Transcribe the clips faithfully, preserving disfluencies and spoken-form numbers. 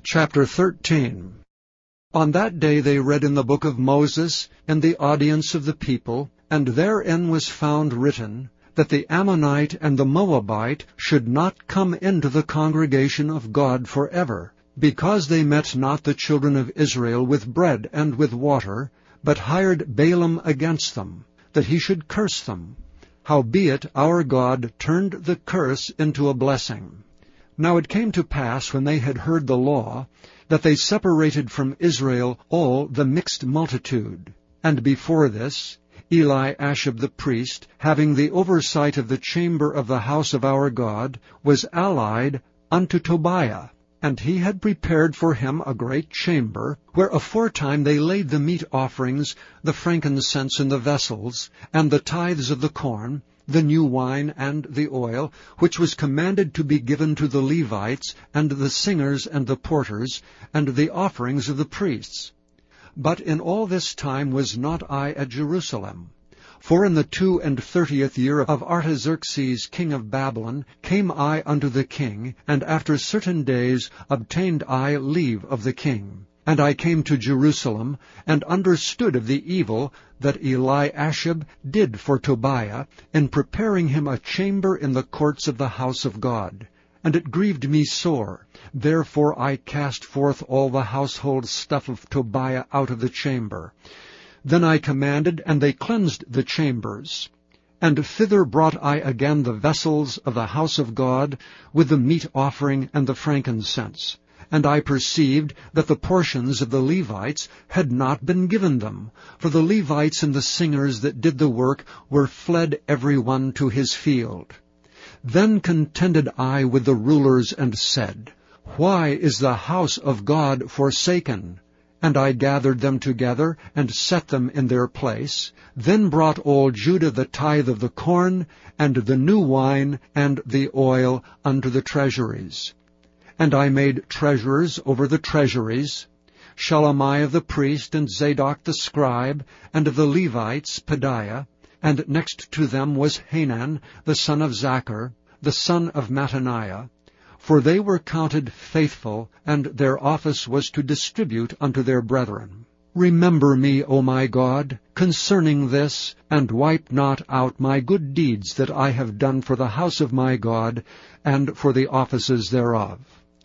Chapter thirteen. On that day they read in the book of Moses in the audience of the people, and therein was found written, that the Ammonite and the Moabite should not come into the congregation of God forever, because they met not the children of Israel with bread and with water, but hired Balaam against them, that he should curse them. Howbeit our God turned the curse into a blessing. Now it came to pass, when they had heard the law, that they separated from Israel all the mixed multitude. And before this, Eliashib the priest, having the oversight of the chamber of the house of our God, was allied unto Tobiah. And he had prepared for him a great chamber, where aforetime they laid the meat offerings, the frankincense in the vessels, and the tithes of the corn, the new wine and the oil, which was commanded to be given to the Levites, and the singers and the porters, and the offerings of the priests. But in all this time was not I at Jerusalem. For in the two and thirtieth year of Artaxerxes king of Babylon came I unto the king, and after certain days obtained I leave of the king. And I came to Jerusalem, and understood of the evil that Eliashib did for Tobiah, in preparing him a chamber in the courts of the house of God. And it grieved me sore. Therefore I cast forth all the household stuff of Tobiah out of the chamber. Then I commanded, and they cleansed the chambers. And thither brought I again the vessels of the house of God, with the meat offering and the frankincense. And I perceived that the portions of the Levites had not been given them, for the Levites and the singers that did the work were fled every one to his field. Then contended I with the rulers, and said, Why is the house of God forsaken? And I gathered them together, and set them in their place. Then brought all Judah the tithe of the corn, and the new wine, and the oil unto the treasuries. And I made treasurers over the treasuries, Shelemiah the priest, and Zadok the scribe, and of the Levites Pedaiah, and next to them was Hanan the son of Zachar, the son of Mattaniah, for they were counted faithful, and their office was to distribute unto their brethren. Remember me, O my God, concerning this, and wipe not out my good deeds that I have done for the house of my God, and for the offices thereof.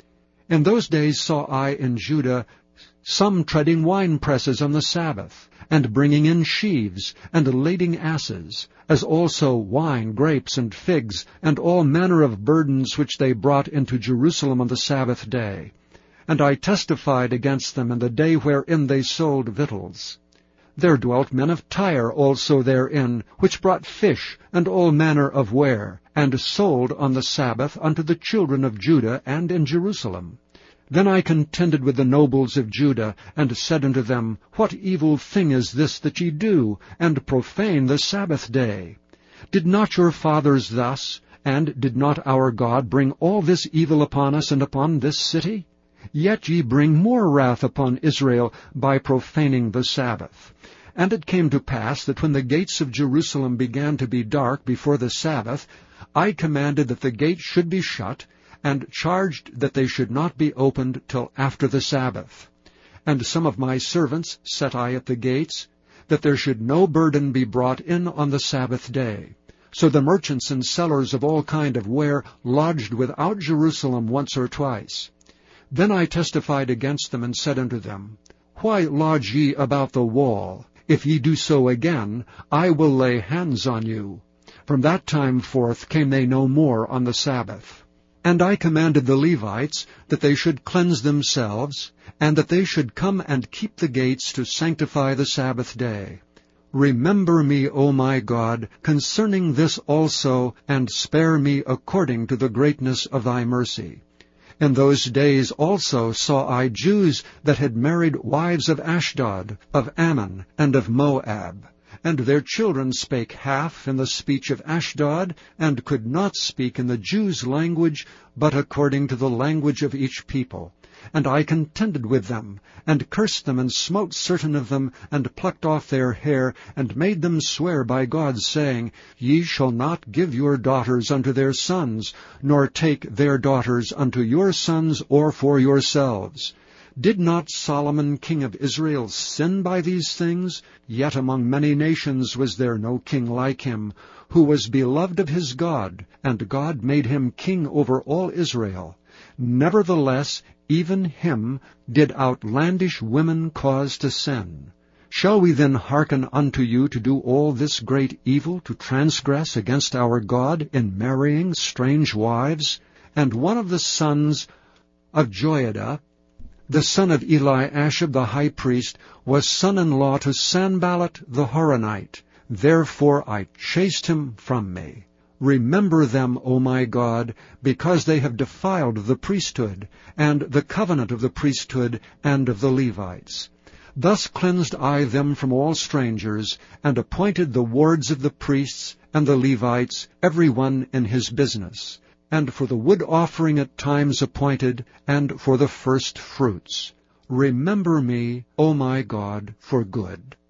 In those days saw I in Judah some treading winepresses on the Sabbath, and bringing in sheaves, and lading asses, as also wine, grapes, and figs, and all manner of burdens which they brought into Jerusalem on the Sabbath day. And I testified against them in the day wherein they sold victuals. There dwelt men of Tyre also therein, which brought fish, and all manner of ware, and sold on the Sabbath unto the children of Judah and in Jerusalem. Then I contended with the nobles of Judah, and said unto them, What evil thing is this that ye do, and profane the Sabbath day? Did not your fathers thus, and did not our God bring all this evil upon us and upon this city? Yet ye bring more wrath upon Israel by profaning the Sabbath. And it came to pass that when the gates of Jerusalem began to be dark before the Sabbath, I commanded that the gates should be shut, and charged that they should not be opened till after the Sabbath. And some of my servants set I at the gates, that there should no burden be brought in on the Sabbath day. So the merchants and sellers of all kind of ware lodged without Jerusalem once or twice. Then I testified against them, and said unto them, Why lodge ye about the wall? If ye do so again, I will lay hands on you. From that time forth came they no more on the Sabbath. And I commanded the Levites that they should cleanse themselves, and that they should come and keep the gates to sanctify the Sabbath day. Remember me, O my God, concerning this also, and spare me according to the greatness of thy mercy. In those days also saw I Jews that had married wives of Ashdod, of Ammon, and of Moab. And their children spake half in the speech of Ashdod, and could not speak in the Jews' language, but according to the language of each people. And I contended with them, and cursed them, and smote certain of them, and plucked off their hair, and made them swear by God, saying, Ye shall not give your daughters unto their sons, nor take their daughters unto your sons, or for yourselves. Did not Solomon king of Israel sin by these things? Yet among many nations was there no king like him, who was beloved of his God, and God made him king over all Israel. Nevertheless, even him did outlandish women cause to sin. Shall we then hearken unto you to do all this great evil, to transgress against our God in marrying strange wives? And one of the sons of Joiada, the son of Eliashib the high priest, was son-in-law to Sanballat the Horonite. Therefore I chased him from me. Remember them, O my God, because they have defiled the priesthood, and the covenant of the priesthood and of the Levites. Thus cleansed I them from all strangers, and appointed the wards of the priests and the Levites, every one in his business, and for the wood offering at times appointed, and for the first fruits. Remember me, O my God, for good.